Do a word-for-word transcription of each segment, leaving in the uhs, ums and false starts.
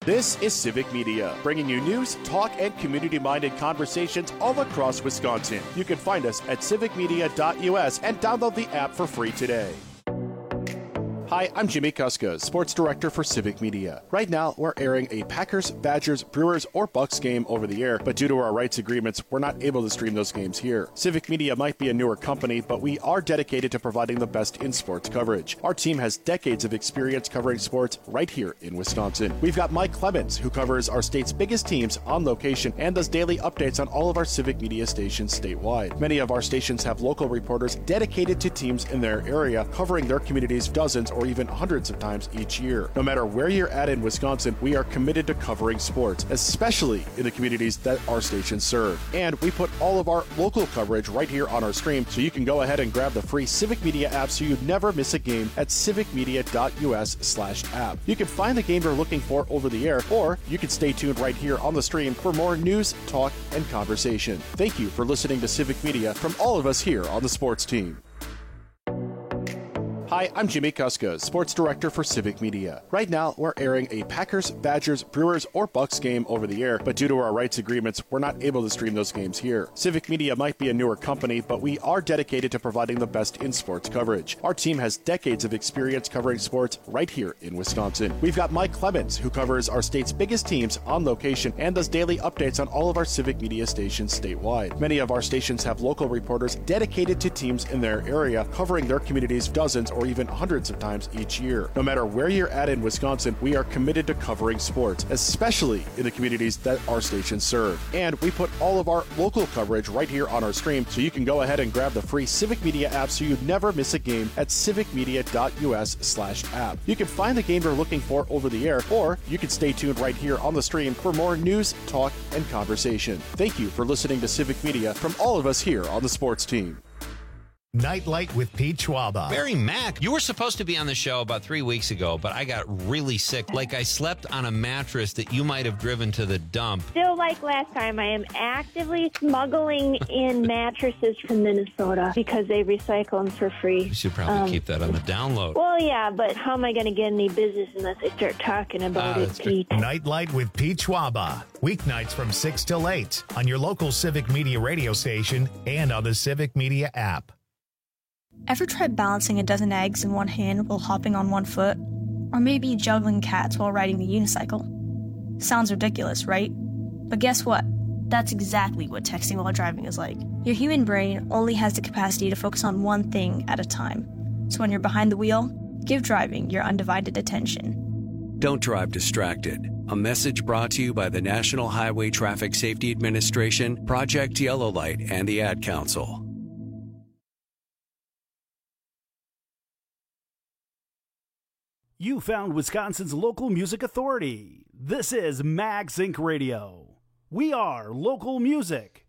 This is Civic Media, bringing you news, talk, and community-minded conversations all across Wisconsin. You can find us at civic media dot U S and download the app for free today. Hi, I'm Jimmy Kuska, Sports Director for Civic Media. Right now, we're airing a Packers, Badgers, Brewers, or Bucks game over the air, but due to our rights agreements, we're not able to stream those games here. Civic Media might be a newer company, but we are dedicated to providing the best in sports coverage. Our team has decades of experience covering sports right here in Wisconsin. We've got Mike Clemens, who covers our state's biggest teams on location and does daily updates on all of our Civic Media stations statewide. Many of our stations have local reporters dedicated to teams in their area, covering their communities dozens or even hundreds of times each year. No matter where you're at in Wisconsin, we are committed to covering sports, especially in the communities that our stations serve. And we put all of our local coverage right here on our stream, so you can go ahead and grab the free Civic Media app so you never miss a game at civic media dot U S slash app. You can find the game you're looking for over the air, or you can stay tuned right here on the stream for more news, talk, and conversation. Thank you for listening to Civic Media from all of us here on the sports team. Hi, I'm Jimmy Kuska, Sports Director for Civic Media. Right now, we're airing a Packers, Badgers, Brewers, or Bucks game over the air, but due to our rights agreements, we're not able to stream those games here. Civic Media might be a newer company, but we are dedicated to providing the best in sports coverage. Our team has decades of experience covering sports right here in Wisconsin. We've got Mike Clemens, who covers our state's biggest teams on location and does daily updates on all of our Civic Media stations statewide. Many of our stations have local reporters dedicated to teams in their area, covering their communities dozens or or even hundreds of times each year. No matter where you're at in Wisconsin, we are committed to covering sports, especially in the communities that our stations serve. And we put all of our local coverage right here on our stream, so you can go ahead and grab the free Civic Media app so you never miss a game at civic media dot U S slash app. You can find the game you're looking for over the air, or you can stay tuned right here on the stream for more news, talk, and conversation. Thank you for listening to Civic Media from all of us here on the sports team. Nightlight with Pete Schwaba. Barry Mack, you were supposed to be on the show about three weeks ago, but I got really sick. Like I slept on a mattress that you might have driven to the dump. Still like last time, I am actively smuggling in mattresses from Minnesota because they recycle them for free. You should probably um, keep that on the download. Well, yeah, but how am I going to get any business unless I start talking about uh, it, Pete? Nightlight with Pete Schwaba. Weeknights from six till eight on your local Civic Media radio station and on the Civic Media app. Ever tried balancing a dozen eggs in one hand while hopping on one foot? Or maybe juggling cats while riding the unicycle? Sounds ridiculous, right? But guess what? That's exactly what texting while driving is like. Your human brain only has the capacity to focus on one thing at a time. So when you're behind the wheel, give driving your undivided attention. Don't drive distracted. A message brought to you by the National Highway Traffic Safety Administration, Project Yellow Light, and the Ad Council. You found Wisconsin's local music authority. This is Max Inc Radio. We are local music.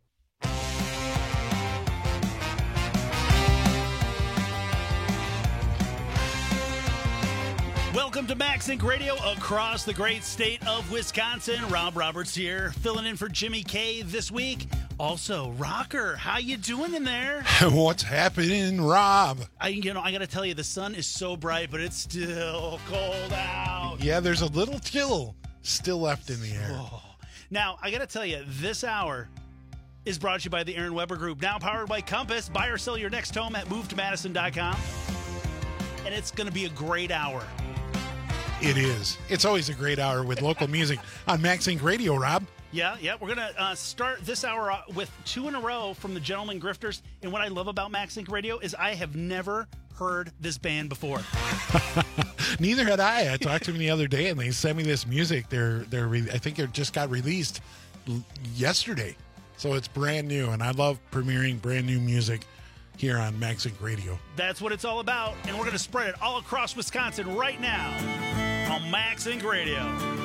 Welcome to Max Inc Radio across the great state of Wisconsin. Rob Roberts here, filling in for Jimmy K this week. Also, Rocker, how you doing in there? What's happening, Rob? I, you know, I got to tell you, the sun is so bright, but it's still cold out. Yeah, there's a little chill still left in the air. Oh. Now, I got to tell you, this hour is brought to you by the Aaron Weber Group, now powered by Compass. Buy or sell your next home at move to madison dot com. And it's going to be a great hour. It is. It's always a great hour with local music on Max Inc Radio, Rob. Yeah, yeah. We're going to uh, start this hour with two in a row from the Gentlemen Grifters. And what I love about Max Inc Radio is I have never heard this band before. Neither had I. I talked to them the other day, and they sent me this music. They're, they're. Re- I think it just got released l- yesterday. So it's brand new, and I love premiering brand new music here on Max Inc Radio. That's what it's all about, and we're going to spread it all across Wisconsin right now on Max Inc Radio.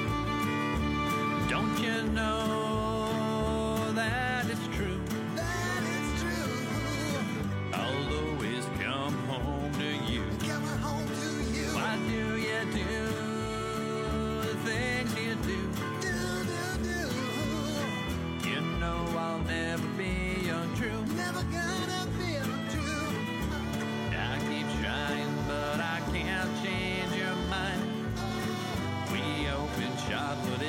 Don't you know that it's true? That it's true. I'll always come home to you. Coming home to you. Why do you do the things you do? Do, do, do. You know I'll never be untrue. Never gonna be untrue. I keep trying, but I can't change your mind. We open shop, but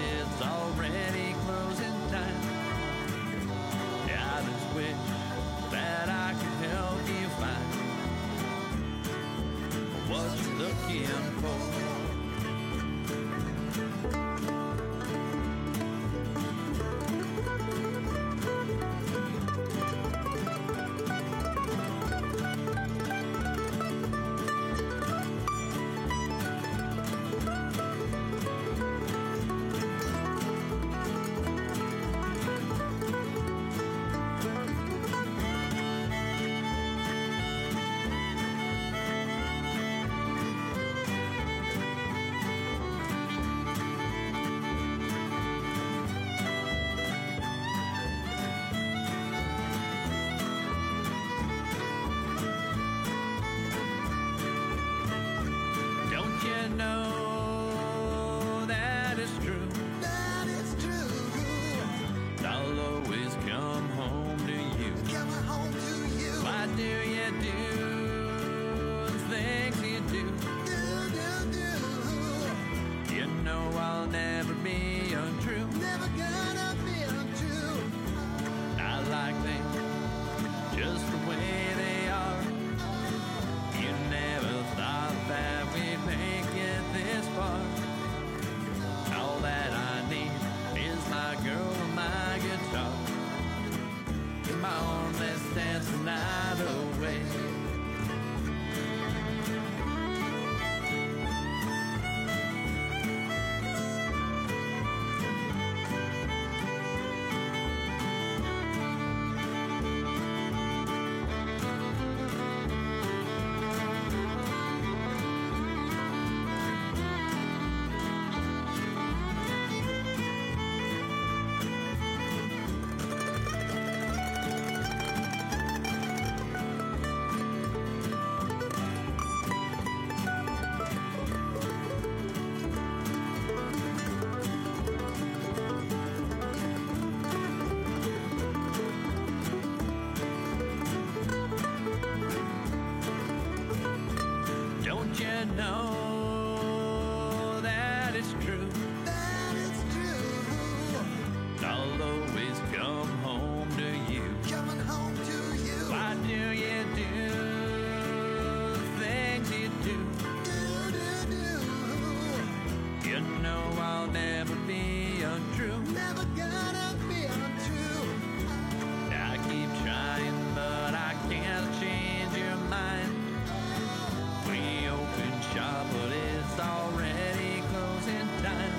You know I'll never be untrue. Never gonna be untrue. I keep trying, but I can't change your mind. We open shop, but it's already closing time.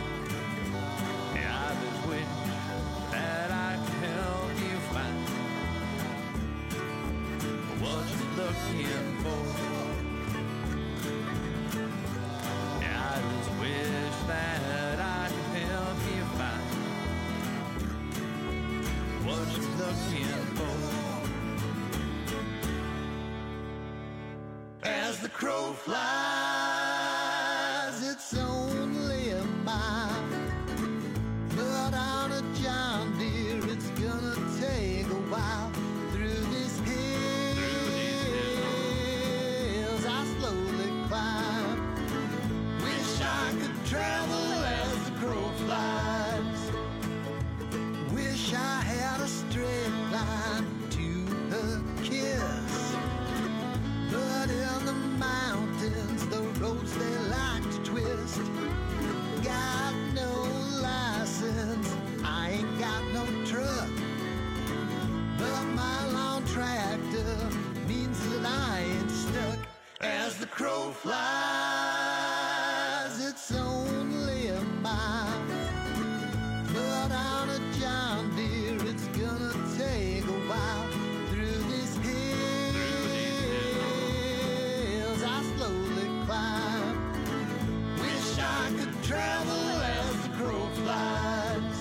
I just wish that I could help you find what you're looking for. I just wish that I could help you find what you're looking for. As the crow flies, it's only a mile. But on a John Deere, it's gonna take a while. Through these hills, I slowly climb. Wish I could travel as the crow flies. Wish I had a straight line to her kiss. But in the mountains, the roads they like to twist. Got no license, I ain't got no truck. But my long tractor means that I ain't stuck. As the crow flies, it's only a mile. But on a John Deere, it's gonna take a while. Through these hills, I slowly climb. Wish I could travel as the crow flies.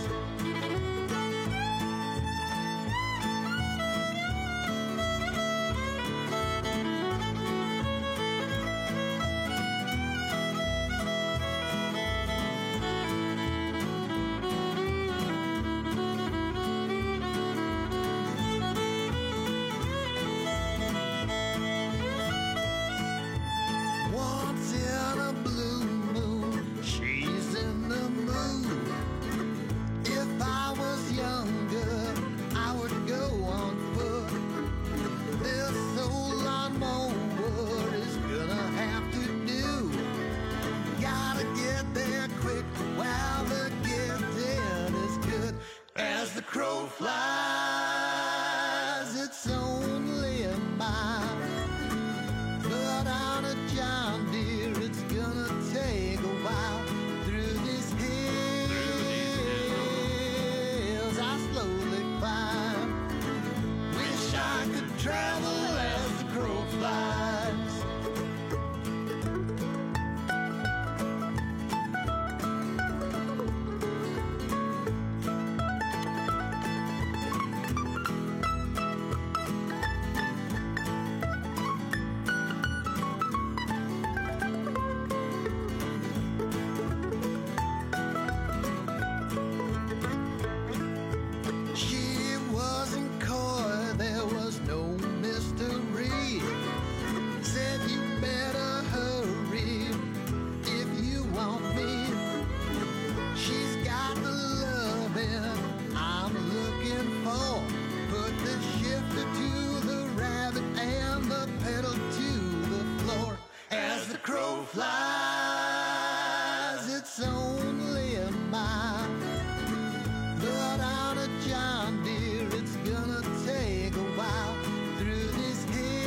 Once in a blue moon, she's in the mood. If I was younger, I would go on foot. This old lawnmower is gonna have to do. Gotta get there quick while the getting is good. As the crow flies, it's only a mile. But on a John Deere, it's gonna take a while. Through these hills, I slowly climb. Wish I could travel as the crow flies. She wasn't coy, there was no mystery. Said you better hurry if you want me. She's got the loving I'm looking for. Put the shifter to the rabbit and the pedal to the floor. As the crow flies, it's only a mile. But on a John Deere, it's gonna take a while. Through these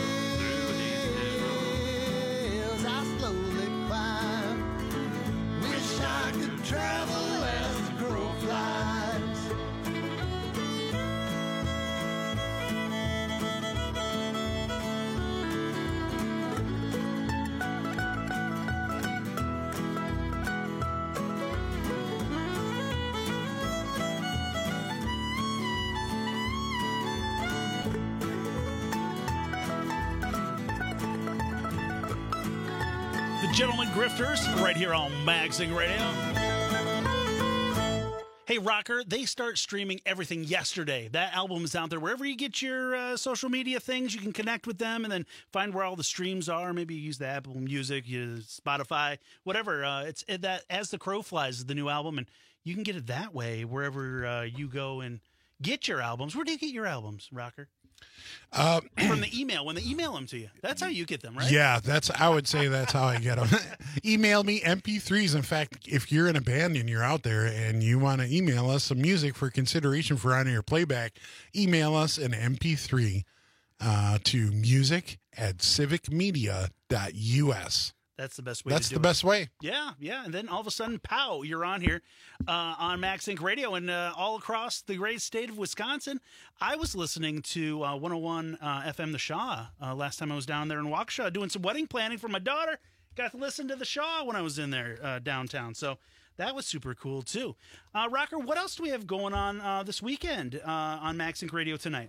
hills, I slowly climb. Wish I could travel as the crow flies. The Gentleman Grifters, right here on Magsing Radio. Hey, Rocker, they start streaming everything yesterday. That album is out there. Wherever you get your uh, social media things, you can connect with them and then find where all the streams are. Maybe you use the Apple Music, you Spotify, whatever. Uh, it's it, that As the Crow Flies is the new album, and you can get it that way wherever uh, you go and get your albums. Where do you get your albums, Rocker? Uh, From the email, when they email them to you. That's how you get them, right? Yeah, that's. I would say that's how I get them. Email me M P threes. In fact, if you're in a band and you're out there and you want to email us some music for consideration for on-air playback, email us an M P three uh, to music at civic media dot U S. That's the best way That's to do the it. best way. Yeah, yeah. And then all of a sudden, pow, you're on here uh, on Max Inc Radio and uh, all across the great state of Wisconsin. I was listening to uh, one oh one uh, F M The Shaw uh, last time I was down there in Waukesha doing some wedding planning for my daughter. Got to listen to The Shaw when I was in there uh, downtown. So that was super cool, too. Uh, Rocker, what else do we have going on uh, this weekend uh, on Max Inc Radio tonight?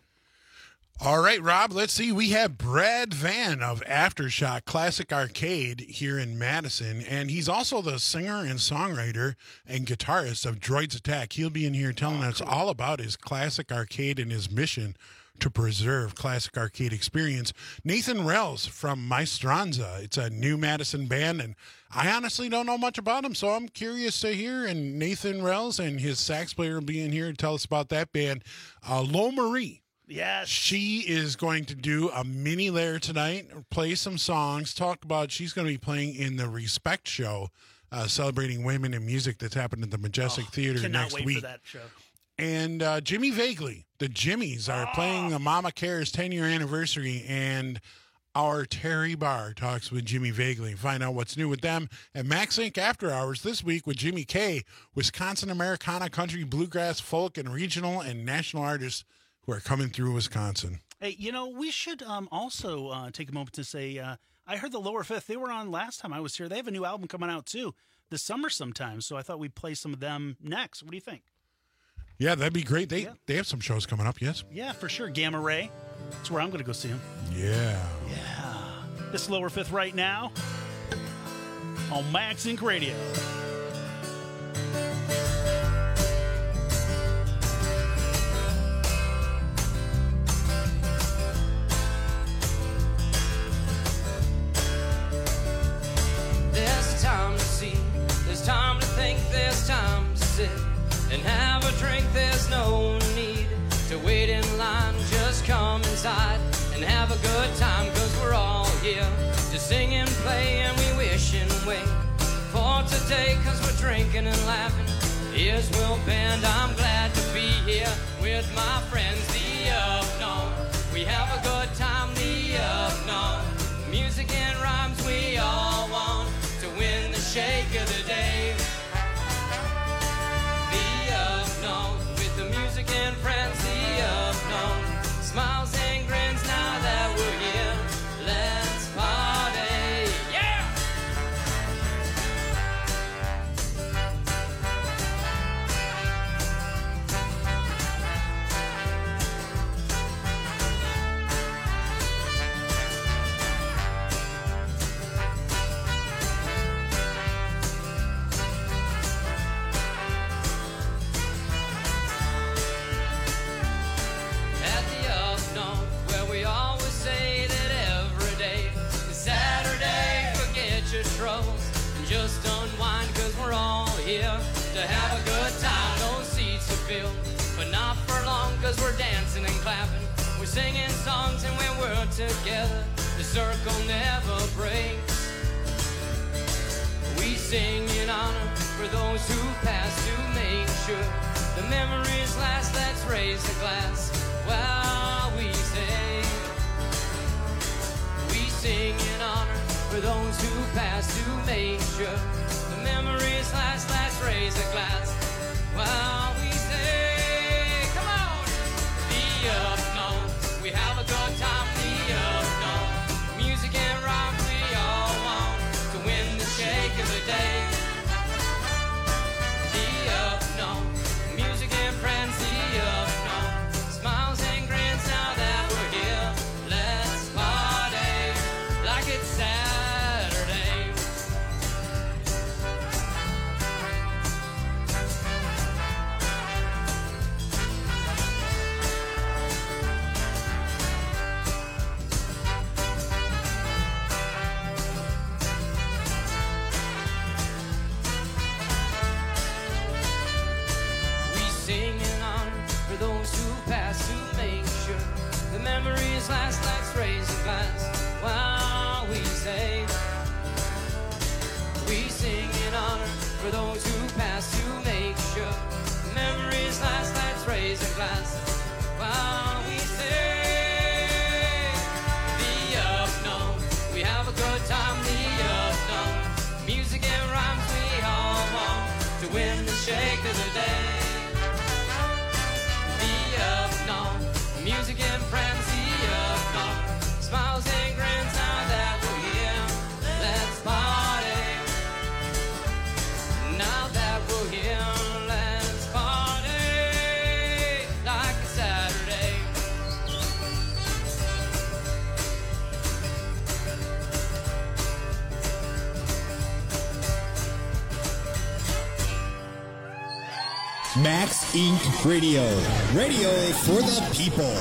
All right, Rob, let's see. We have Brad Van of Aftershock Classic Arcade here in Madison, and he's also the singer and songwriter and guitarist of Droids Attack. He'll be in here telling oh, us cool. all about his Classic Arcade and his mission to preserve Classic Arcade experience. Nathan Rells from Maestranza. It's a new Madison band, and I honestly don't know much about him, so I'm curious to hear. And Nathan Rells and his sax player will be in here to tell us about that band. Uh, Lo Marie. Yes. She is going to do a mini layer tonight, play some songs, talk about, she's going to be playing in the Respect Show, uh, celebrating women in music that's happened at the Majestic oh, Theater cannot next wait week. For that show. And uh, Jimmy Vagley, the Jimmies, are oh. playing the Mama Cares ten-year anniversary, and our Terry Barr talks with Jimmy Vagley. Find out what's new with them at Max Inc After Hours this week with Jimmy K, Wisconsin Americana, country, bluegrass, folk, and regional and national artists who are coming through Wisconsin. Hey, you know, we should um, also uh, take a moment to say, uh, I heard the Lower Fifth. They were on last time I was here. They have a new album coming out, too, this summer sometime. So I thought we'd play some of them next. What do you think? Yeah, that'd be great. They yeah. they have some shows coming up, yes? Yeah, for sure. Gamma Ray. That's where I'm going to go see them. Yeah. Yeah. This Lower Fifth right now on Max Inc Radio. There's time to see, there's time to think, there's time to sit and have a drink. There's no need to wait in line, just come inside and have a good time, cause we're all here to sing and play, and we wish and wait for today, cause we're drinking and laughing. Here's Will Band, I'm glad to be here with my friends, the Up-Known. We have a good time, the Up-Known. Music and rhymes we all want to win the shake of the day. The Up-Known, with the music and friends, the Up-Known. Smiles and grins now that we're here. Let's party, yeah! Just unwind, cause we're all here to have a good time. Those seats are filled, but not for long, cause we're dancing and clapping. We're singing songs, and when we're together, the circle never breaks. We sing in honor for those who passed, to make sure the memories last. Let's raise a glass while we sing. We sing in honor for those who pass, to make sure the memories last. Let's raise a glass while we say, come on, the Up-Known. We have a good time, the Up-Known. Music and rock we all want to win the shake of the day. The Up-Known. Music and friends, the Up-Known. Smiles and grins now that we're here. Let's party like it's Saturday. for those who pass to make sure memories last. Let's raise a glass while we say the unknown. We have a good time, the unknown. Music and rhymes we all want to win the shake of the day. The unknown. Music and friends, the unknown. Smiles and grins now that we're here. Let's party. Now that we're here, let's party like a Saturday. Max Incorporated. Radio. Radio for the people.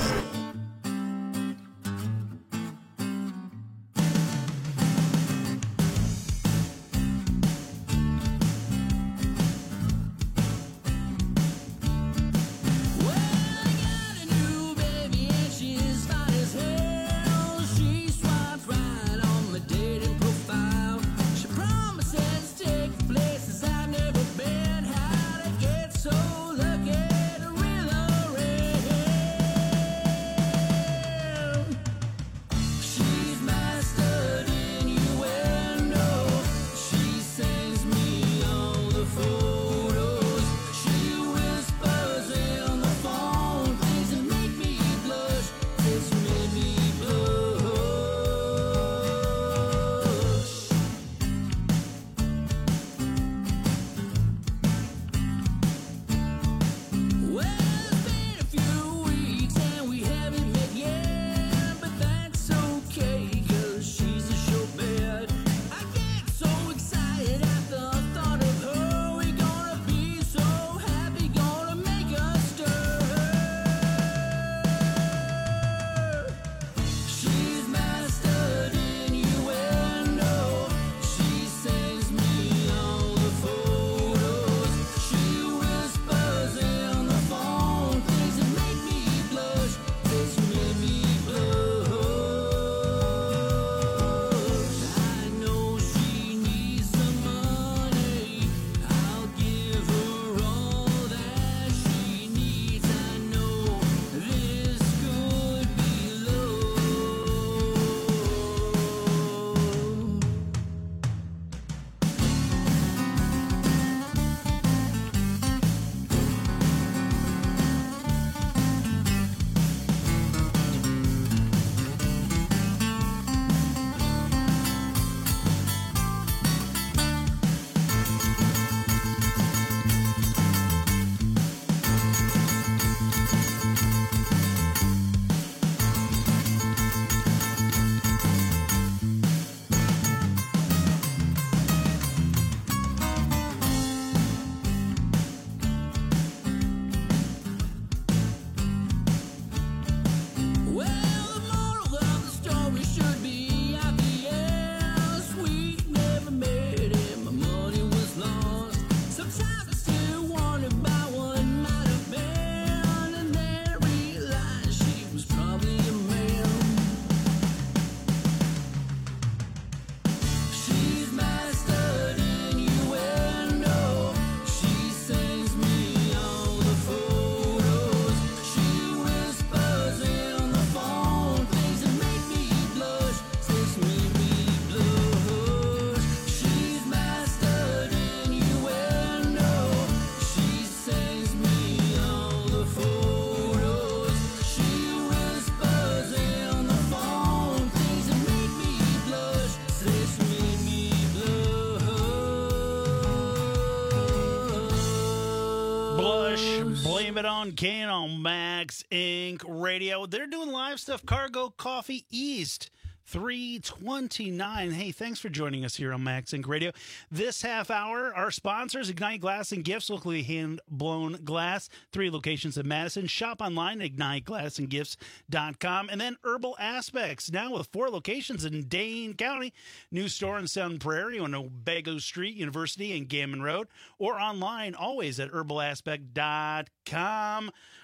Blame It On Ken on Max Incorporated. Radio. They're doing live stuff. Cargo Coffee East. three twenty-nine. Hey, thanks for joining us here on Max Inc Radio. This half hour, our sponsors, Ignite Glass and Gifts, locally hand-blown glass, three locations in Madison. Shop online, ignite glass and gifts dot com. And then Herbal Aspects, now with four locations in Dane County. New store in Sun Prairie on Obago Street, University and Gammon Road, or online, always at herbal aspect dot com.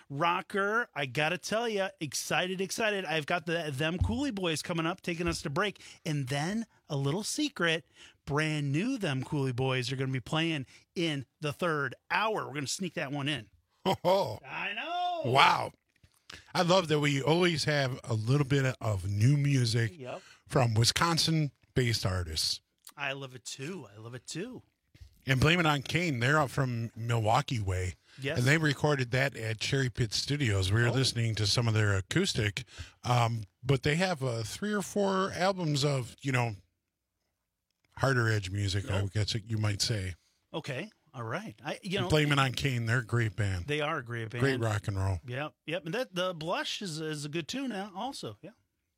Rocker, I got to tell you, excited, excited. I've got the Them Cooley Boys coming up, taking us to break. And then a little secret, brand new Them Cooley Boys are going to be playing in the third hour. We're going to sneak that one in. Oh, I know. Wow. I love that we always have a little bit of new music Yep. from Wisconsin-based artists. I love it too. I love it too. And Blame It on Kane, they're up from Milwaukee way. Yes. And they recorded that at Cherry Pit Studios. We were Oh. listening to some of their acoustic, um, but they have uh, three or four albums of, you know, harder edge music, I guess you might say. Okay. All right. I you know Blame It on Kane, they're a great band. They are a great band. Great rock and roll. Yep. Yep. And that the Blush is is a good tune now also. Yeah.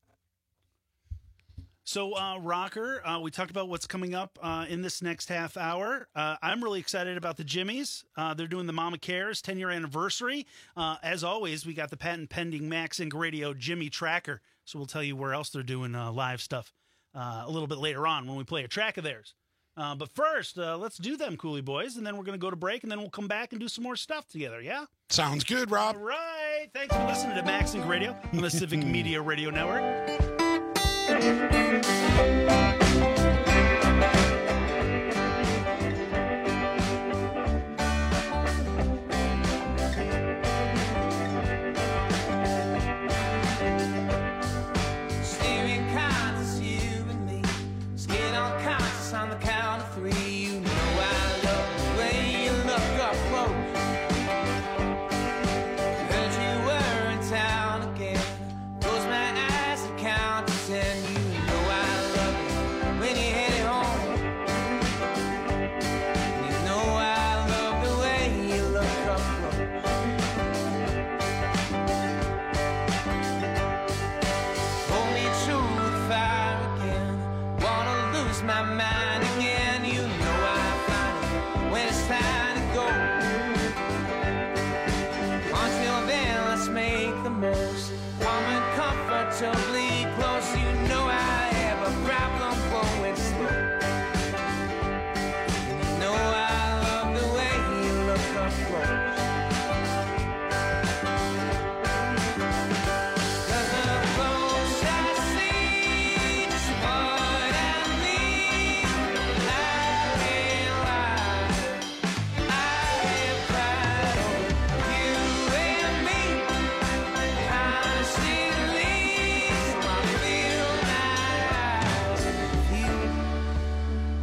So, uh, Rocker, uh, we talked about what's coming up uh, in this next half hour. Uh, I'm really excited about the Jimmies. Uh, they're doing the Mama Cares ten-year anniversary. Uh, as always, we got the patent-pending Max Inc Radio Jimmy Tracker. So we'll tell you where else they're doing uh, live stuff uh, a little bit later on when we play a track of theirs. Uh, but first, uh, let's do them, Cooley Boys, and then we're going to go to break, and then we'll come back and do some more stuff together, yeah? Sounds good, Rob. All right. Thanks for listening to Max Inc Radio on the Civic Media Radio Network. Steering conscious, you and me. Skin on conscious on the count of three. You know I love the way you look up close. Heard you were in town again. Close my eyes and count to ten. You know I love it when you hit it home. You know I love the way you look up close. Hold me true to fire again. Wanna lose my mind again. You know I find it when it's time to go. Until then, let's make the most. Calm and comfortably close. You know I have a problem going slow. You know I love the way you look up close. Cause the close I see just what I need, I realize I have cried over you and me constantly. So I fill my eyes with you.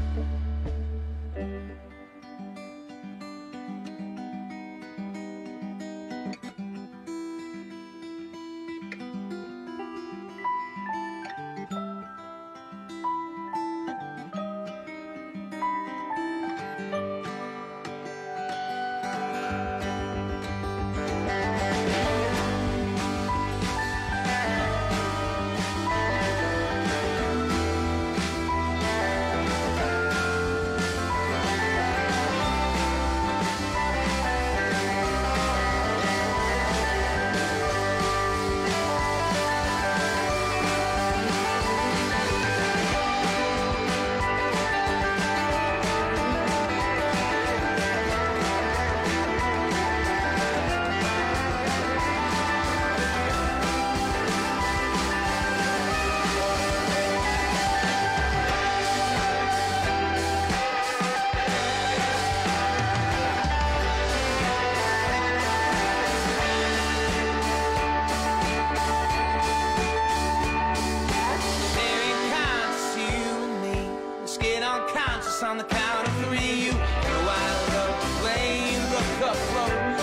Staring conscious, you and me. Scared unconscious on the count of three. You know I love the way you look up close.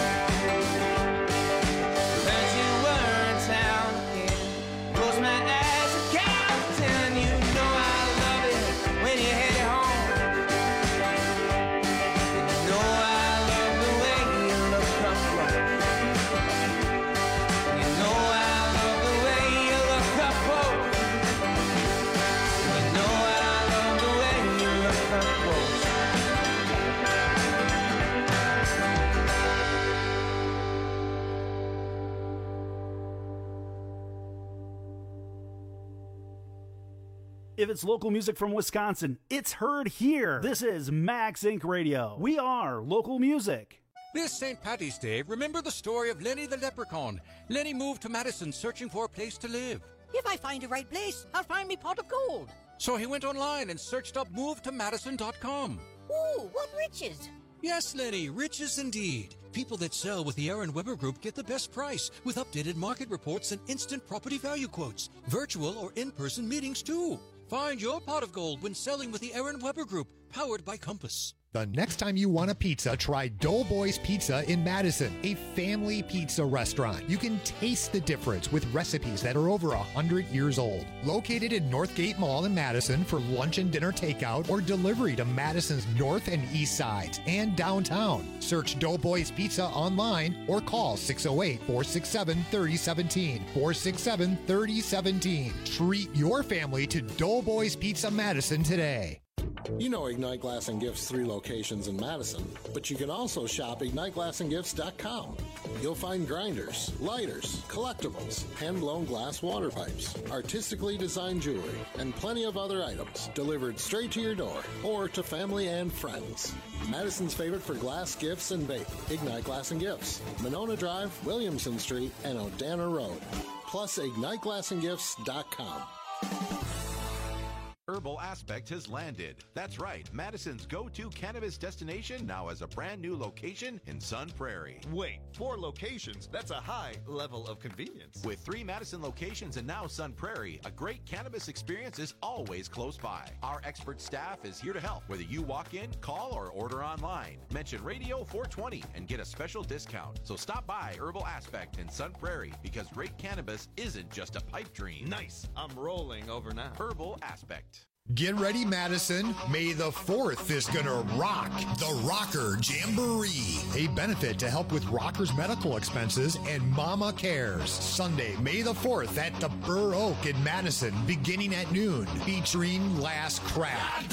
Heard you were in town again. Close my eyes and count to ten. You know I love it when you head home. You know I love the way you look up close. You know I love the way you look up close. You know I love the way you look up close. If it's local music from Wisconsin, it's heard here. This is Max Inc Radio. We are local music. This Saint Patty's Day, remember the story of Lenny the Leprechaun. Lenny moved to Madison searching for a place to live. If I find the right place, I'll find me pot of gold. So he went online and searched up move to madison dot com. Ooh, what riches! Yes, Lenny, riches indeed. People that sell with the Aaron Weber Group get the best price with updated market reports and instant property value quotes. Virtual or in-person meetings, too. Find your pot of gold when selling with the Aaron Weber Group, powered by Compass. The next time you want a pizza, try Doughboys Pizza in Madison, a family pizza restaurant. You can taste the difference with recipes that are over one hundred years old. Located in Northgate Mall in Madison for lunch and dinner takeout or delivery to Madison's north and east sides and downtown. Search Doughboys Pizza online or call six oh eight, four six seven, three oh one seven, four six seven, three oh one seven. Treat your family to Doughboys Pizza Madison today. You know Ignite Glass and Gifts' three locations in Madison, but you can also shop ignite glass and gifts dot com. You'll find grinders, lighters, collectibles, hand-blown glass water pipes, artistically designed jewelry, and plenty of other items delivered straight to your door or to family and friends. Madison's favorite for glass gifts and bake, Ignite Glass and Gifts, Monona Drive, Williamson Street, and Odana Road. Plus ignite glass and gifts dot com. Herbal Aspect has landed. That's right, Madison's go-to cannabis destination now has a brand new location in Sun Prairie. Wait, four locations? That's a high level of convenience. With three Madison locations and now Sun Prairie, a great cannabis experience is always close by. Our expert staff is here to help, whether you walk in, call, or order online. Mention Radio four twenty and get a special discount. So stop by Herbal Aspect in Sun Prairie, because great cannabis isn't just a pipe dream. Nice. I'm rolling over now. Herbal Aspect. Get ready, Madison. May the fourth is gonna rock. The Rocker Jamboree, a benefit to help with rockers' medical expenses and Mama Cares. Sunday, May the fourth at the Burr Oak in Madison, beginning at noon, featuring Last Craft,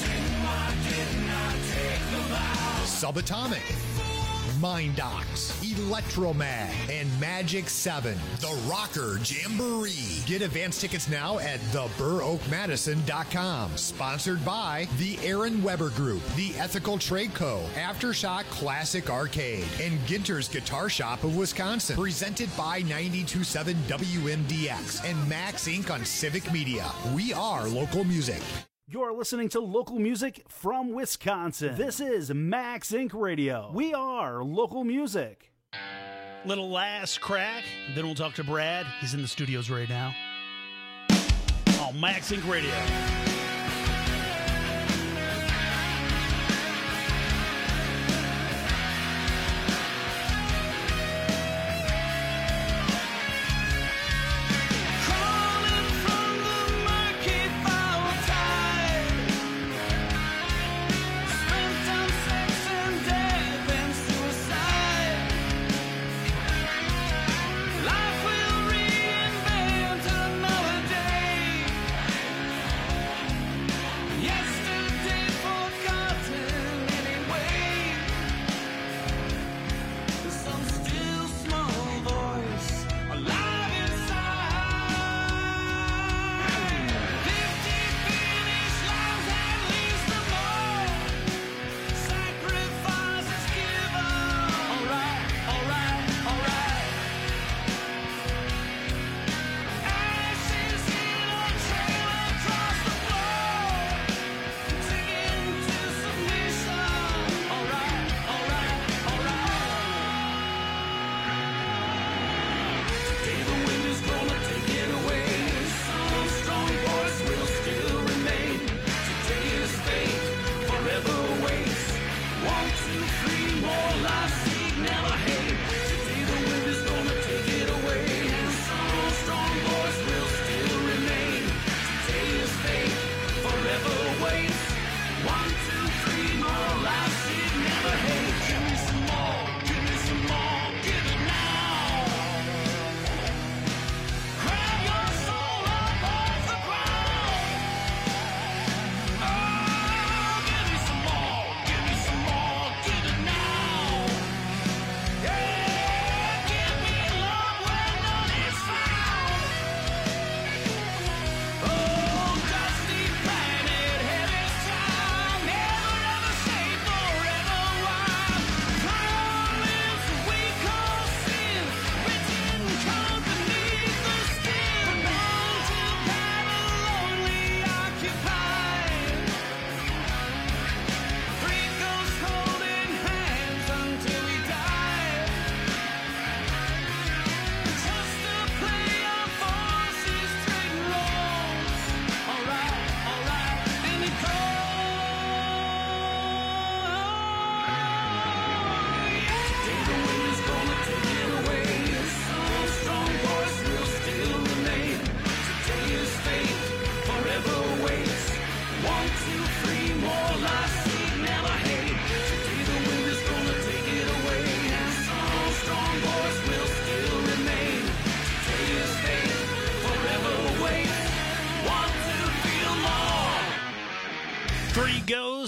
Subatomic, Mind Docs, Electromag, and Magic seven. The Rocker Jamboree. Get advance tickets now at the burr oak madison dot com. Sponsored by the Aaron Weber Group, the Ethical Trade Co., Aftershock Classic Arcade, and Ginter's Guitar Shop of Wisconsin. Presented by ninety-two point seven W M D X and Max Incorporated on Civic Media. We are local music. You're listening to local music from Wisconsin. This is Max Incorporated. Radio. We are local music. Little last crack, then we'll talk to Brad. He's in the studios right now. Oh, Max Incorporated. Radio.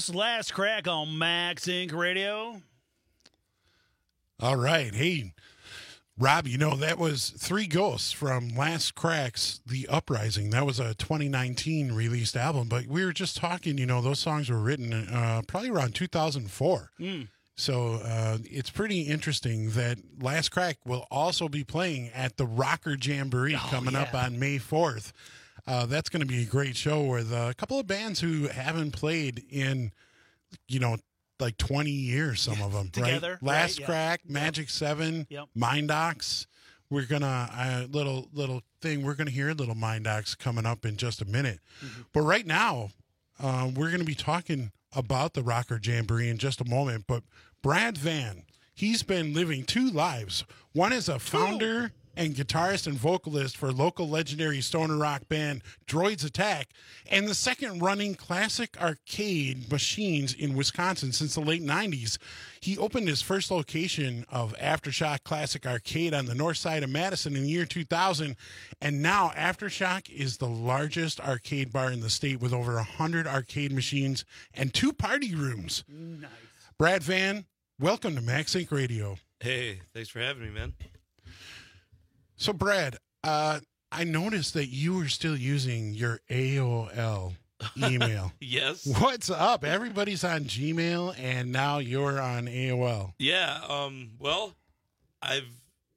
This is Last Crack on Max Inc Radio. All right. Hey, Rob, you know, that was Three Ghosts from Last Cracks, The Uprising. That was a twenty nineteen released album, but we were just talking, you know, those songs were written uh, probably around two thousand four. Mm. So uh, it's pretty interesting that Last Crack will also be playing at the Rocker Jamboree Oh, coming yeah. up on May fourth. Uh, that's going to be a great show with a couple of bands who haven't played in, you know, like twenty years, some of them, Together, right? Last right, yeah. Crack, Magic Seven, Yep. Mindox. We're gonna a little little thing. We're gonna hear little Mindox coming up in just a minute. Mm-hmm. But right now, um, we're gonna be talking about the Rocker Jamboree in just a moment. But Brad Van, he's been living two lives. One is a founder and guitarist and vocalist for local legendary stoner rock band Droids Attack, and the second running classic arcade machines in Wisconsin since the late nineties. He opened his first location of Aftershock Classic Arcade on the north side of Madison in the year two thousand, and now Aftershock is the largest arcade bar in the state with over one hundred arcade machines and two party rooms. Nice. Brad Van, welcome to Max Inc Radio. Hey, thanks for having me, man. So, Brad, uh, I noticed that you were still using your A O L email. Yes. What's up? Everybody's on Gmail, and now you're on A O L. Yeah. Um. Well, I've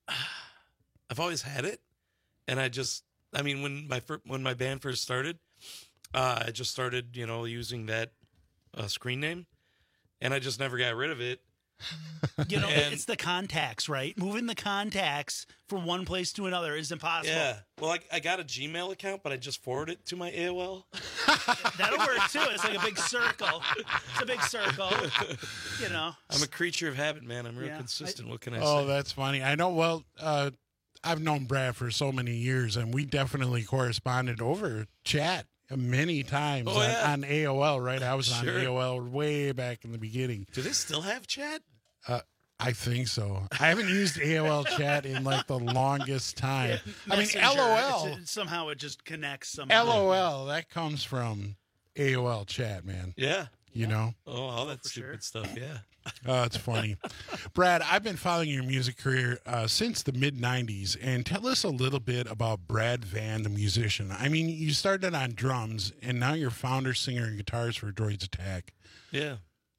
I've always had it, and I just, I mean, when my fir- when my band first started, uh, I just started, you know, using that uh, screen name, and I just never got rid of it. You know, And- it's the contacts, right? Moving the contacts from one place to another is impossible. Yeah. Well, I, I got a Gmail account, but I just forwarded it to my A O L. That'll work too. It's like a big circle. It's a big circle. You know. I'm a creature of habit, man. I'm real Yeah. consistent. what can I Oh, say? that's funny. I know. Well, uh, I've known Brad for so many years, and we definitely corresponded over chat many times Oh, on, yeah. on A O L, right? I was Sure. on A O L way back in the beginning. Do they still have chat? Uh, I think so. I haven't used A O L chat in like the longest time. I mean, Messenger, LOL. it's- it- somehow it just connects somehow. LOL, that comes from A O L chat, man. Yeah. You know? Oh, all that stupid stuff. Yeah. Oh, it's funny. Brad, I've been following your music career uh, since the mid nineties, and tell us a little bit about Brad Van, the musician. I mean, you started on drums, and now you're founder, singer, and guitarist for Droids Attack. Yeah.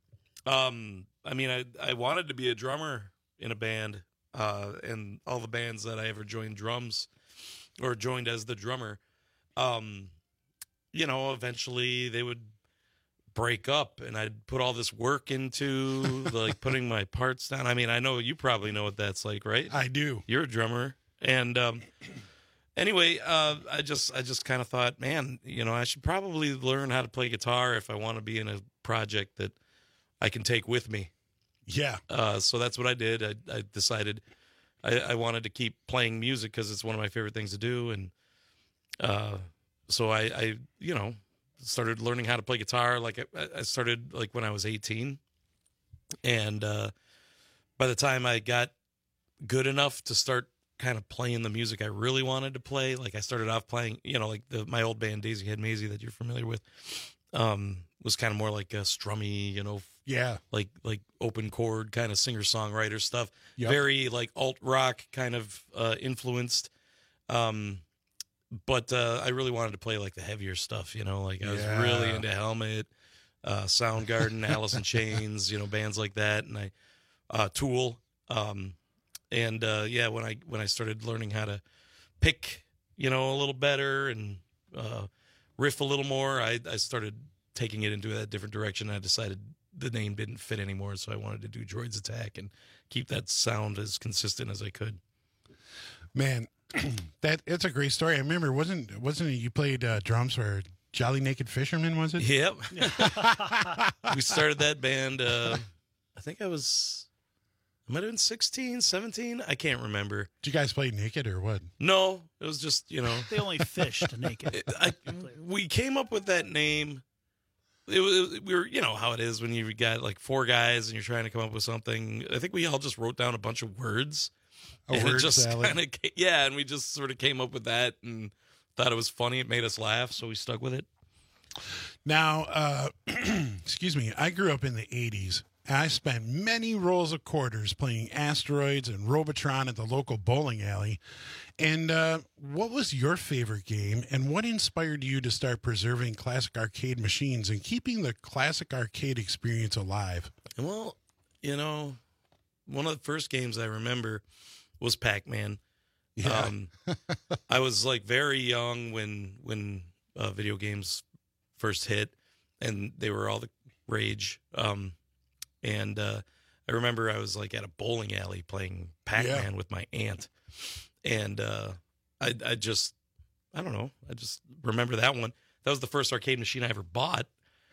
Um, I mean, I, I wanted to be a drummer in a band, uh, and all the bands that I ever joined drums or joined as the drummer, um, you know, eventually they would break up, and I'd put all this work into like putting my parts down. I mean, I know you probably know what that's like, right? I do. You're a drummer. And, um, anyway, uh, I just, I just kind of thought, man, you know, I should probably learn how to play guitar if I want to be in a project that I can take with me. Yeah. Uh, so that's what I did. I, I decided I, I wanted to keep playing music because it's one of my favorite things to do. And, uh, so I, I, you know, started learning how to play guitar. Like I, I started like when I was eighteen, and uh, by the time I got good enough to start kind of playing the music I really wanted to play, like I started off playing, you know, like the my old band Daisy Head Maisie that you're familiar with, um, was kind of more like a strummy, you know, yeah, like like open chord kind of singer songwriter stuff, Yep. very like alt rock kind of uh, influenced. Um, But uh, I really wanted to play like the heavier stuff, you know, like I was Yeah. really into Helmet, uh, Soundgarden, Alice in Chains, you know, bands like that, and I uh, Tool, um, and uh, yeah, when I when I started learning how to pick, you know, a little better and uh, riff a little more, I, I started taking it into that different direction. I decided the name didn't fit anymore, so I wanted to do Droids Attack and keep that sound as consistent as I could. Man, that it's a great story. I remember, wasn't wasn't it you played uh, drums for Jolly Naked Fisherman, was it? Yep. We started that band, uh, I think I was, I might have been sixteen, seventeen. I can't remember. Did you guys play naked or what? No, it was just, you know. They only fished naked. I, we came up with that name. It was, we were, you know how it is when you got like four guys and you're trying to come up with something. I think we all just wrote down a bunch of words. A and word it just salad. kind of, yeah, and we just sort of came up with that and thought it was funny. It made us laugh, so we stuck with it. Now, uh, excuse me, I grew up in the eighties. And I spent many rolls of quarters playing Asteroids and Robotron at the local bowling alley. And uh, what was your favorite game, and what inspired you to start preserving classic arcade machines and keeping the classic arcade experience alive? Well, you know, one of the first games I remember was Pac-Man. Yeah. Um, I was like very young when when uh, video games first hit, and they were all the rage. Um, and uh, I remember I was like at a bowling alley playing Pac-Man Yeah. with my aunt, and uh, I I just I don't know I just remember that one. That was the first arcade machine I ever bought.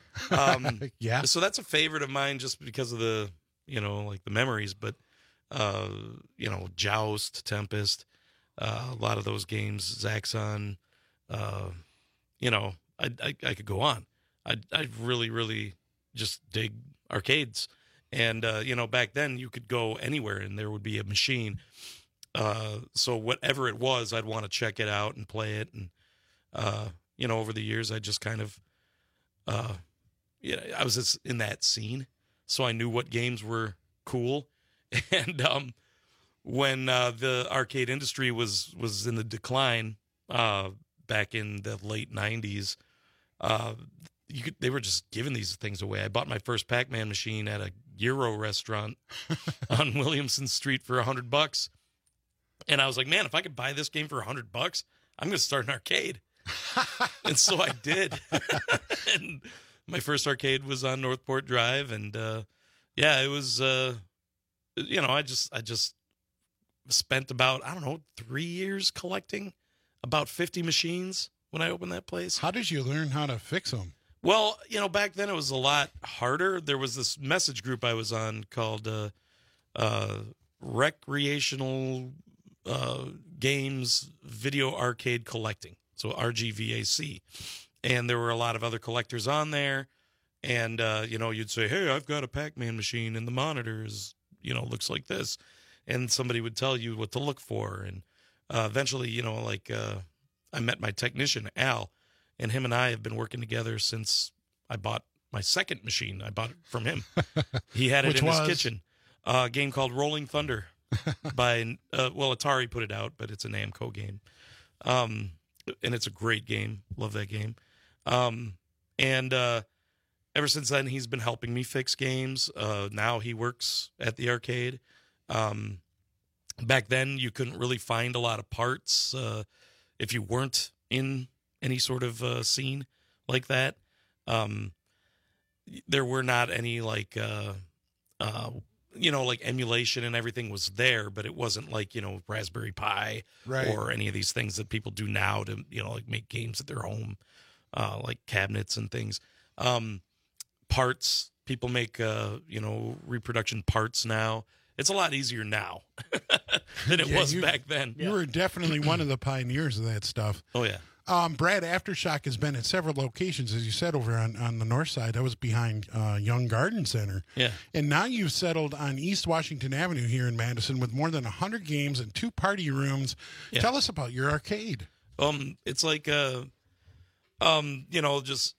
Um, Yeah. So that's a favorite of mine just because of the you know like the memories, but uh, you know Joust, Tempest. Uh, a lot of those games, Zaxxon, uh, you know, I, I I could go on. I I really really just dig arcades, and uh, you know back then you could go anywhere and there would be a machine. Uh, so whatever it was, I'd want to check it out and play it, and uh, you know over the years I just kind of, uh, yeah, I was just in that scene, so I knew what games were cool, and um. When uh, the arcade industry was was in the decline uh, back in the late nineties, uh, you could, they were just giving these things away. I bought my first Pac-Man machine at a Euro restaurant on Williamson Street for a hundred bucks, and I was like, "Man, if I could buy this game for a hundred bucks, I'm going to start an arcade." And so I did. And my first arcade was on Northport Drive, and uh, yeah, it was. Uh, you know, I just I just. spent about, I don't know, three years collecting about fifty machines when I opened that place. How did you learn how to fix them? Well, you know, back then it was a lot harder. There was this message group I was on called uh, uh, Recreational uh, Games Video Arcade Collecting, so R G V A C. And there were a lot of other collectors on there. And, uh, you know, you'd say, hey, I've got a Pac-Man machine and the monitor is, you know, looks like this. And somebody would tell you what to look for. And uh, eventually, you know, like uh, I met my technician, Al, and him and I have been working together since I bought my second machine. I bought it from him. He had it Which in was? his kitchen. Uh, a game called Rolling Thunder by, uh, well, Atari put it out, but it's a Namco game. Um, and it's a great game. Love that game. Um, and uh, ever since then, he's been helping me fix games. Uh, now he works at the arcade. Um, back then you couldn't really find a lot of parts, uh, if you weren't in any sort of, uh, scene like that. Um, there were not any like, uh, uh, you know, like emulation and everything was there, but it wasn't like, you know, Raspberry Pi Right. or any of these things that people do now to, you know, like make games at their home, uh, like cabinets and things. Um, parts, people make, uh, you know, reproduction parts now. It's a lot easier now than it Yeah, was you- back then. You were definitely one of the pioneers of that stuff. Oh, yeah. Um, Brad, Aftershock has been at several locations, as you said, over on, on the north side. I was behind uh, Young Garden Center. Yeah. And now you've settled on East Washington Avenue here in Madison with more than one hundred games and two party rooms. Yeah. Tell us about your arcade. Um, it's like, uh, um, you know, just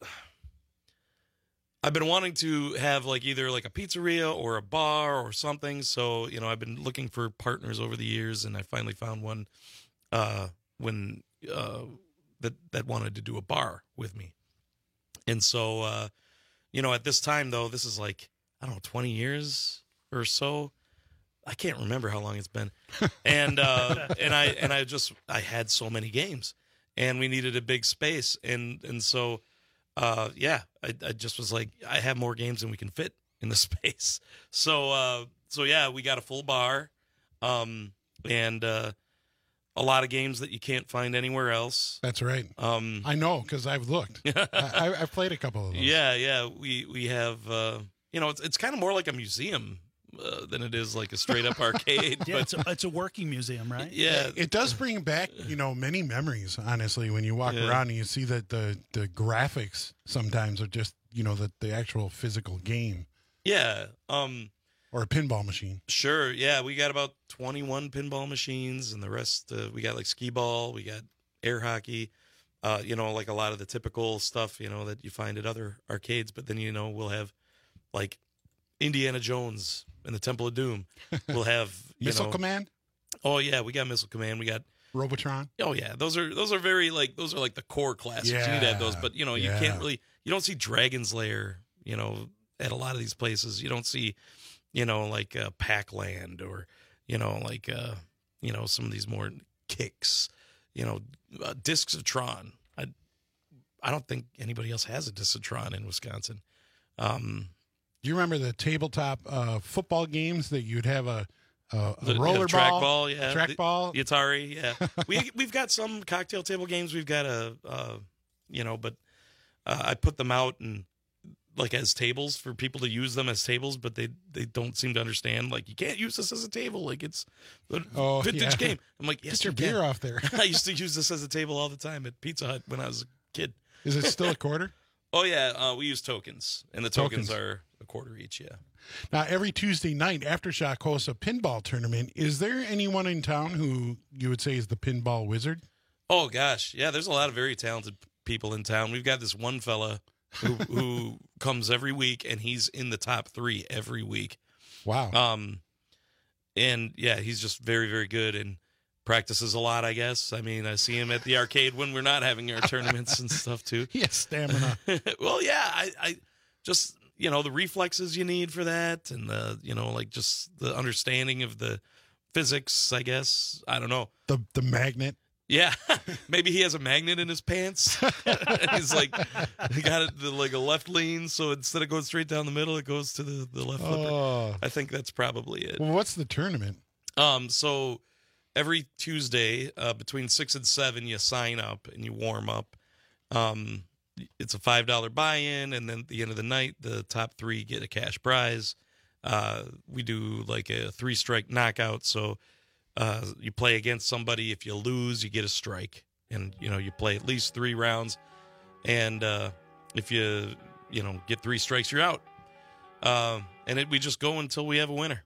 I've been wanting to have like either like a pizzeria or a bar or something. So, you know, I've been looking for partners over the years, and I finally found one uh, when uh, that that wanted to do a bar with me. And so, uh, you know, at this time though, this is like I don't know, twenty years or so. I can't remember how long it's been. And uh, and I and I just I had so many games, and we needed a big space, and and so. Uh, yeah, I, I just was like, I have more games than we can fit in the space. So, uh, so yeah, we got a full bar, um, and uh, a lot of games that you can't find anywhere else. That's right. Um, I know because I've looked. I, I've played a couple of those. yeah, yeah, we we have. Uh, you know, it's it's kind of more like a museum uh, than it is like a straight up arcade. Yeah, but it's a, it's a working museum, right? yeah, It does bring back, you know, many memories, honestly, when you walk Yeah. around and you see that the, the graphics sometimes are just, you know, the, the actual physical game yeah. Um, or a pinball machine. Sure. Yeah, we got about twenty-one pinball machines, and the rest uh, we got like skee ball, we got air hockey, uh, you know, like a lot of the typical stuff, you know, that you find at other arcades. But then, you know, we'll have like Indiana Jones and the Temple of Doom. We'll have you Missile know, Command. Oh yeah, we got Missile Command. We got Robotron. Oh yeah, those are those are very like those are like the core classics. Yeah. You need to have those, but you know you Yeah. can't really you don't see Dragon's Lair, you know, at a lot of these places. You don't see, you know, like uh, Pac-Land or you know like uh, you know some of these more kicks, you know, uh, Discs of Tron. I I don't think anybody else has a Discs of Tron in Wisconsin. Um, Do you remember the tabletop uh, football games that you'd have a a, a the, roller the track ball, ball, yeah, track the, ball, the Atari, yeah. we we've got some cocktail table games. We've got a, uh, you know, but uh, I put them out and like as tables for people to use them as tables, but they they don't seem to understand. Like you can't use this as a table. Like it's a Oh, vintage yeah. game. I'm like, yes, Get your you can. beer off there. I used to use this as a table all the time at Pizza Hut when I was a kid. Is it still a quarter? Oh yeah, uh, we use tokens, and the tokens, Tokens. are a quarter each. Yeah. Now, every Tuesday night, Aftershock hosts a pinball tournament. Is there anyone in town who you would say is the pinball wizard? Oh gosh, yeah. There's a lot of very talented people in town. We've got this one fella who, who comes every week, and he's in the top three every week. Wow. Um, and yeah, he's just very, very good and practices a lot. I guess. I mean, I see him at the arcade when we're not having our tournaments and stuff too. He has stamina. Well, yeah. I, I just you know the reflexes you need for that, and the you know like just the understanding of the physics. I guess I don't know. The the magnet. Yeah, maybe he has a magnet in his pants. And he's like, he got it the, like a left lean, so instead of going straight down the middle, it goes to the, the left flipper. Oh. I think that's probably it. Well, what's the tournament? Um, so every Tuesday uh, between six and seven, you sign up and you warm up. Um, it's a five dollar buy-in, and then at the end of the night, the top three get a cash prize. Uh, we do like a three strike knockout, so. Uh, you play against somebody. If you lose, you get a strike, and you know you play at least three rounds. And uh, if you you know get three strikes, you're out. Uh, and it, we just go until we have a winner.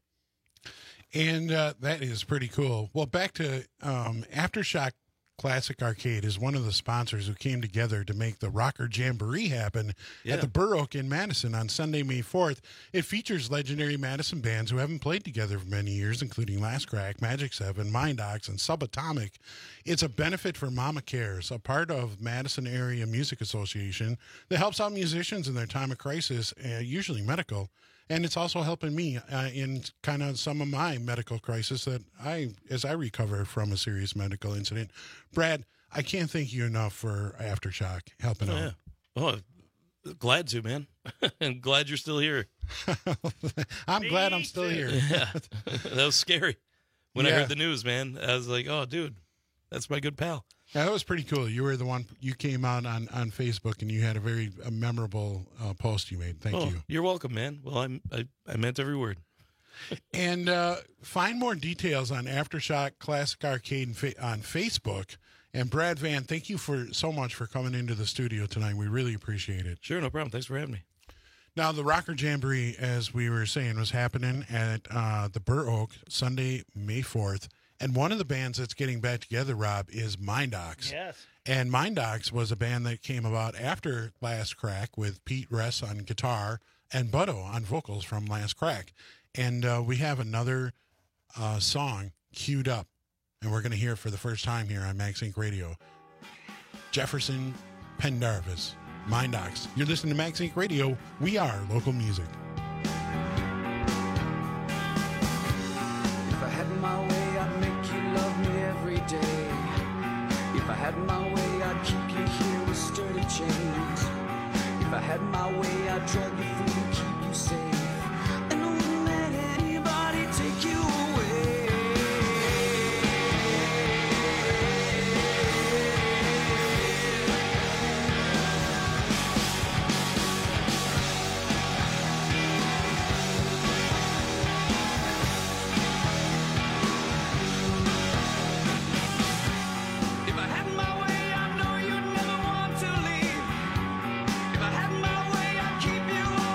And uh, that is pretty cool. Well, back to um, Aftershock Classic Arcade is one of the sponsors who came together to make the Rocker Jamboree happen Yeah. at the Burr Oak in Madison on Sunday, May fourth. It features legendary Madison bands who haven't played together for many years, including Last Crack, Magic Seven, Mind Ox, and Subatomic. It's a benefit for Mama Cares, a part of Madison Area Music Association that helps out musicians in their time of crisis, uh, usually medical. And it's also helping me uh, in kind of some of my medical crisis that I, as I recover from a serious medical incident. Brad, I can't thank you enough for Aftershock helping Oh, out. yeah. Oh, glad to, man. I'm glad you're still here. I'm glad I'm still here. Yeah, that was scary when I Yeah. heard the news, man. I was like, oh, dude, that's my good pal. Yeah, that was pretty cool. You were the one, you came out on, on Facebook and you had a very uh, memorable uh, post you made. Thank oh, you. You're welcome, man. Well, I'm, I, I meant every word. And uh, find more details on Aftershock Classic Arcade and fa- on Facebook. And Brad Van, thank you for so much for coming into the studio tonight. We really appreciate it. Sure, no problem. Thanks for having me. Now, the Rocker Jamboree, as we were saying, was happening at uh, the Burr Oak Sunday, May fourth. And one of the bands that's getting back together, Rob, is Mind Ox. Yes. And Mind Ox was a band that came about after Last Crack with Pete Ress on guitar and Butto on vocals from Last Crack. And uh, we have another uh, song queued up, and we're going to hear it for the first time here on Max Inc Radio. Jefferson Pendarvis, Mind Ox. You're listening to Max Inc Radio. We are local music. If I had my way, I'd make you love me every day. If I had my way, I'd keep you here with sturdy chains. If I had my way, I'd drug you through and keep you safe. And I wouldn't let anybody take you away. If I had my way, I know you'd never want to leave. If I had my way, I'd keep you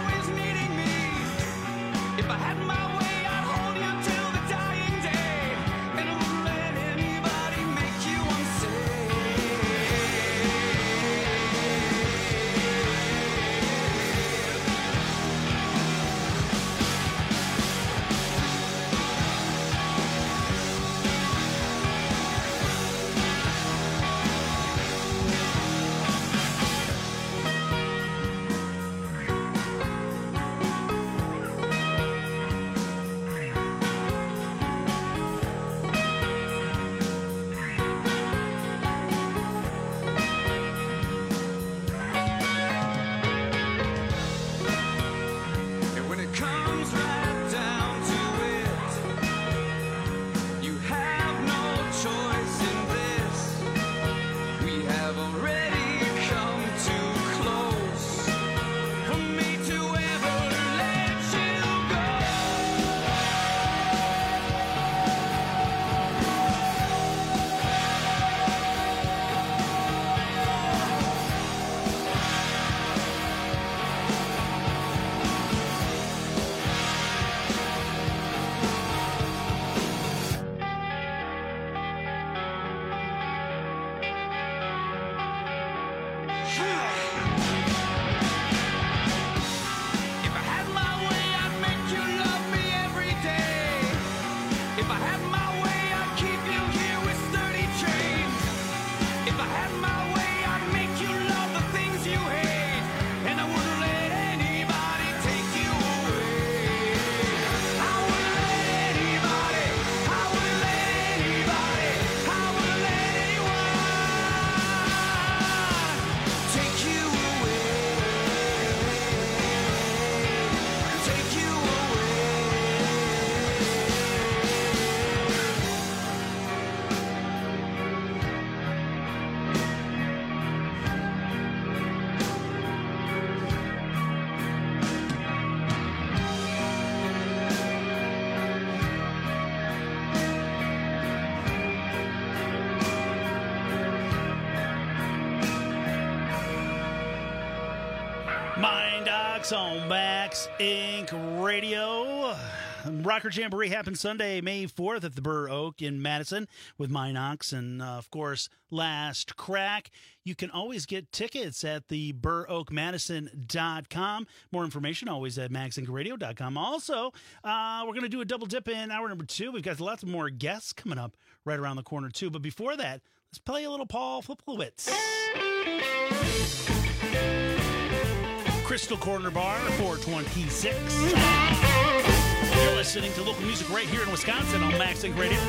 Max on Max Incorporated. Radio. Rocker Jamboree happens Sunday, May fourth at the Burr Oak in Madison with Minox and, uh, of course, Last Crack. You can always get tickets at the burr oak madison dot com. More information always at max inc radio dot com. Also, uh, we're going to do a double dip in hour number two. We've got lots more guests coming up right around the corner, too. But before that, let's play a little Paul Fliplowitz. Crystal Corner Bar, four twenty-six. You're listening to local music right here in Wisconsin on Max Inc Radio.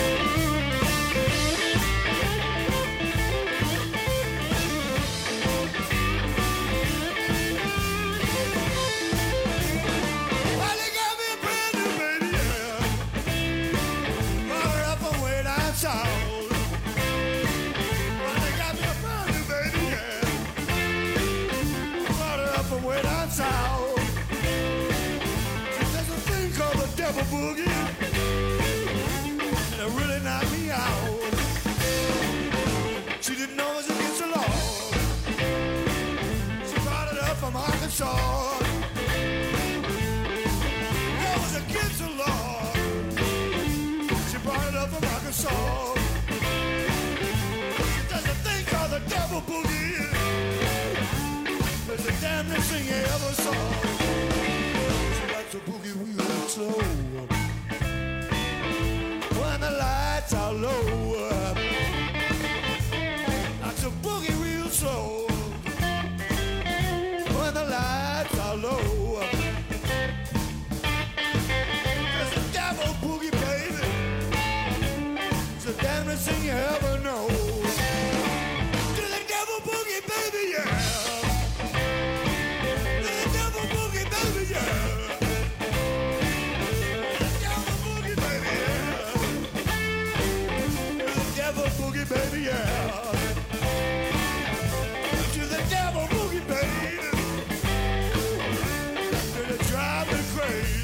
Boogie, and it really knocked me out. She didn't know it was against the law. She brought it up from Arkansas. It was against the law. She brought it up from Arkansas. There's a thing called the devil boogie. There's the damnedest thing you ever saw. She likes the boogie real slow. When the lights are low, that's a boogie real slow. When the lights are low, there's a devil boogie, baby. It's the damnedest thing you ever know. To the devil boogie, baby, yeah. To the devil boogie, baby, yeah. Baby, yeah. To the devil boogie, baby. Gonna drive me crazy.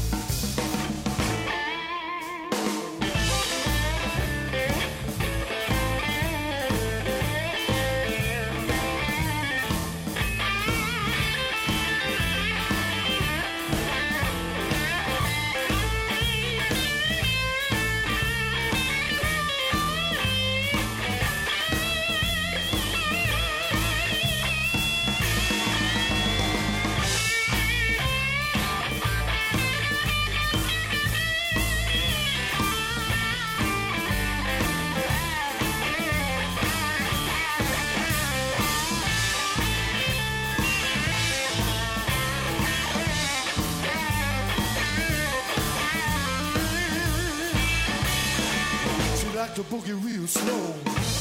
The boogie real slow.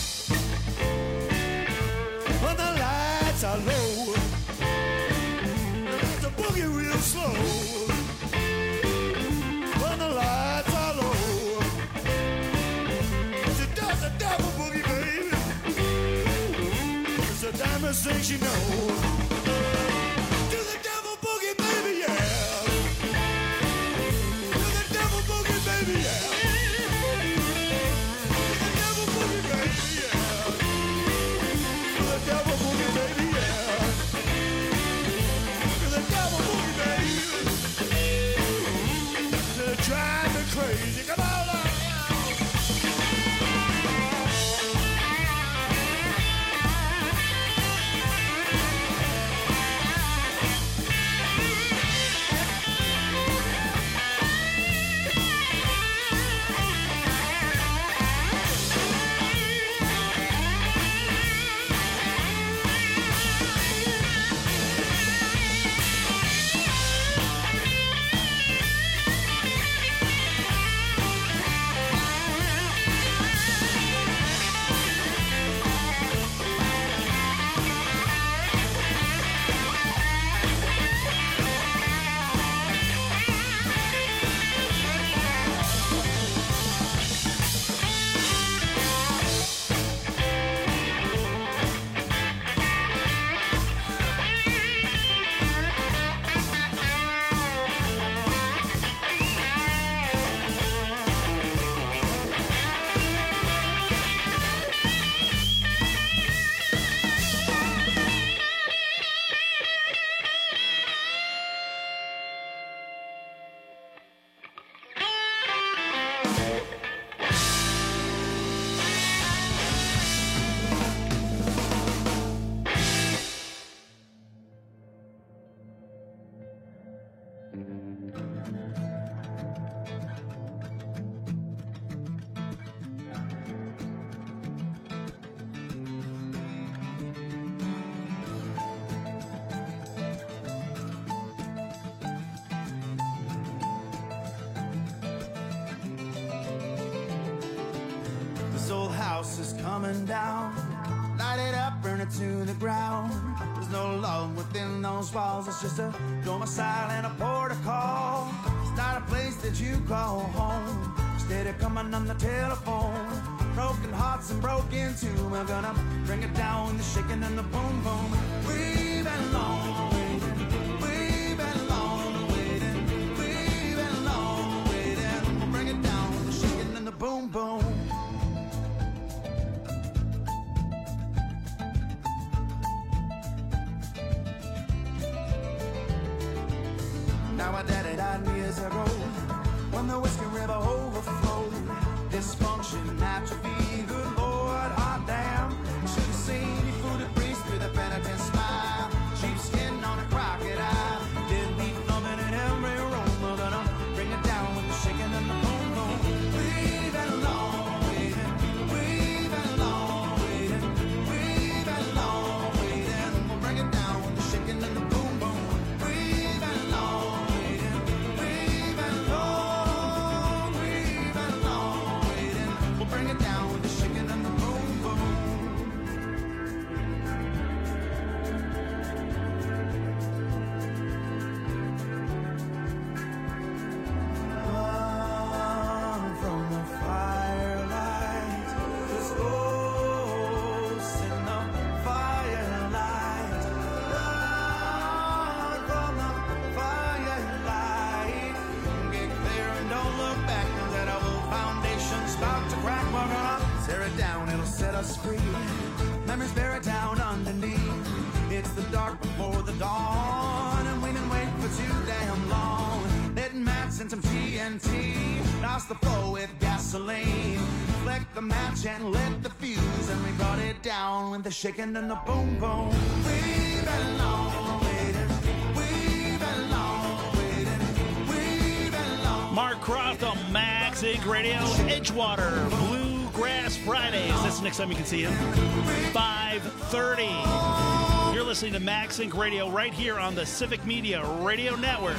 When the lights are low, the boogie real slow. When the lights are low, she does the devil boogie, baby. It's the damnedest thing she knows. Do the devil boogie, baby, yeah. Do the devil boogie, baby, yeah. Drive me crazy, come on now. This old house is coming down. Light it up, burn it to the ground. There's no love within those walls. It's just a domicile and a port of call. It's not a place that you call home. Instead of coming on the telephone. Broken hearts and broken too. We're gonna bring it down with the shaking and the boom boom. We've been long waiting. We've been long waiting. We've been long waiting. We'll bring it down with the shaking and the boom boom. Now my daddy died years ago when the Whiskey River overflowed. Dysfunction, atrophy, good Lord, hot damn. Should have seen you food a priest with a penitent smile. Cheap skin on a crocodile. Deadbeat thumping in every room. We're gonna bring it down with the shaking and the boom boom. We've been long waiting. We've been long waiting. We've been long waiting. We'll bring it down with the shaking and the boom boom. We've been long waiting. We've been long. We've been long waiting. We'll bring it down with the shaking and the boom boom. Run from the firelight. There's ghosts in the firelight. Run from the firelight. Get clear and don't look back. That old foundation's about to crack. We're gonna tear it down, it'll set us free. Memories buried down underneath. It's the dark before the dawn, and we've been waiting for too damn long. Letting Matt send some T N T. Douse the floor with gasoline. Flick the match and lit the fuse, and we brought it down with the shaking and the boom boom. We've been long waiting. We've been long waiting. We've been long. Mark Croft on Max Inc Radio, Edgewater, Bluegrass Fridays. That's the next time you can see him. five thirty. You're listening to Max Inc Radio right here on the Civic Media Radio Network.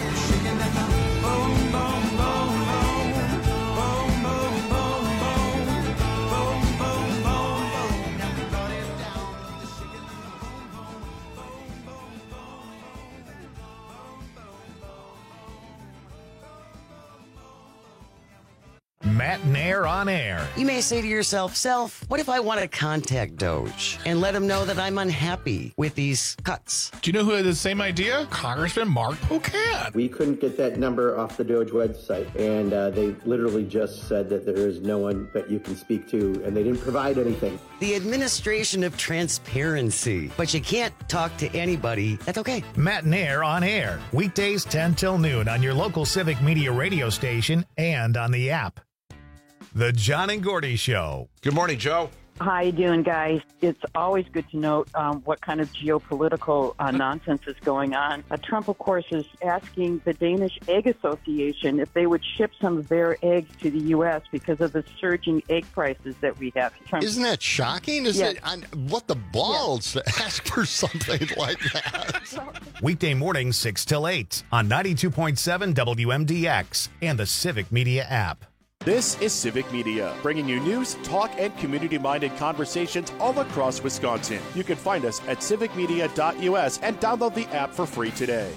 Matt Nair on air. You may say to yourself, Self, what if I want to contact Doge and let him know that I'm unhappy with these cuts? Do you know who had the same idea? Congressman Mark Pocan. We couldn't get that number off the Doge website, and uh, they literally just said that there is no one that you can speak to, and they didn't provide anything. The administration of transparency. But you can't talk to anybody. That's okay. Matt Nair on air. Weekdays ten till noon on your local Civic Media radio station and on the app. The John and Gordy Show. Good morning, Joe. How you doing, guys? It's always good to note um, what kind of geopolitical uh, nonsense is going on. Uh, Trump, of course, is asking the Danish Egg Association if they would ship some of their eggs to the U S because of the surging egg prices that we have. Trump- Isn't that shocking? Is Yes. it on, what the balls to ask for something like that? Weekday mornings six till eight on ninety-two point seven W M D X and the Civic Media app. This is Civic Media, bringing you news, talk, and community-minded conversations all across Wisconsin. You can find us at civic media dot U S and download the app for free today.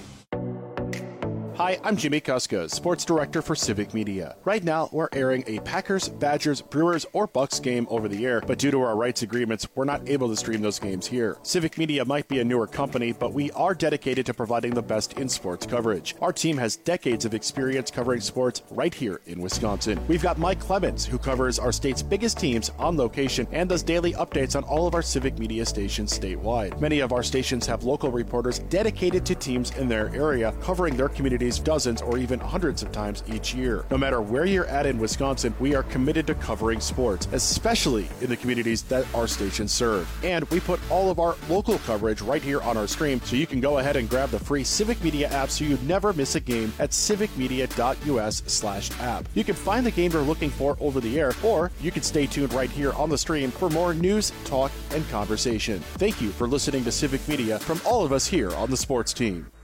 Hi, I'm Jimmy Kuska, Sports Director for Civic Media. Right now, we're airing a Packers, Badgers, Brewers, or Bucks game over the air, but due to our rights agreements, we're not able to stream those games here. Civic Media might be a newer company, but we are dedicated to providing the best in sports coverage. Our team has decades of experience covering sports right here in Wisconsin. We've got Mike Clemens, who covers our state's biggest teams on location and does daily updates on all of our Civic Media stations statewide. Many of our stations have local reporters dedicated to teams in their area, covering their communities dozens or even hundreds of times each year. No matter where you're at in Wisconsin, we are committed to covering sports, especially in the communities that our stations serve. And we put all of our local coverage right here on our stream, so you can go ahead and grab the free Civic Media app so you never miss a game at civic media dot U S slash app. You can find the game you're looking for over the air, or you can stay tuned right here on the stream for more news, talk, and conversation. Thank you for listening to Civic Media from all of us here on the sports team.